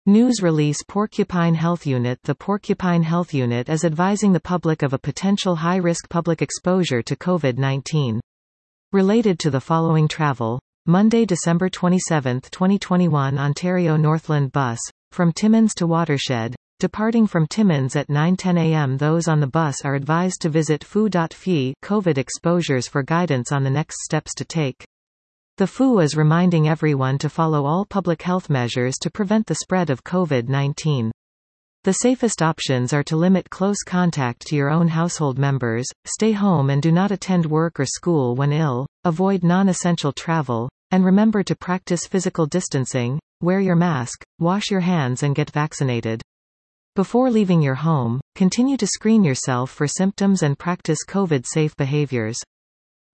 News release Porcupine Health Unit. The Porcupine Health Unit is advising the public of a potential high-risk public exposure to COVID-19. Related to the following travel. Monday, December 27, 2021 Ontario Northland Bus, from Timmins to Watershed. Departing from Timmins at 9:10 a.m. Those on the bus are advised to visit foo.fi COVID exposures for guidance on the next steps to take. The FU is reminding everyone to follow all public health measures to prevent the spread of COVID-19. The safest options are to limit close contact to your own household members, stay home and do not attend work or school when ill, avoid non-essential travel, and remember to practice physical distancing, wear your mask, wash your hands and get vaccinated. Before leaving your home, continue to screen yourself for symptoms and practice COVID-safe behaviors.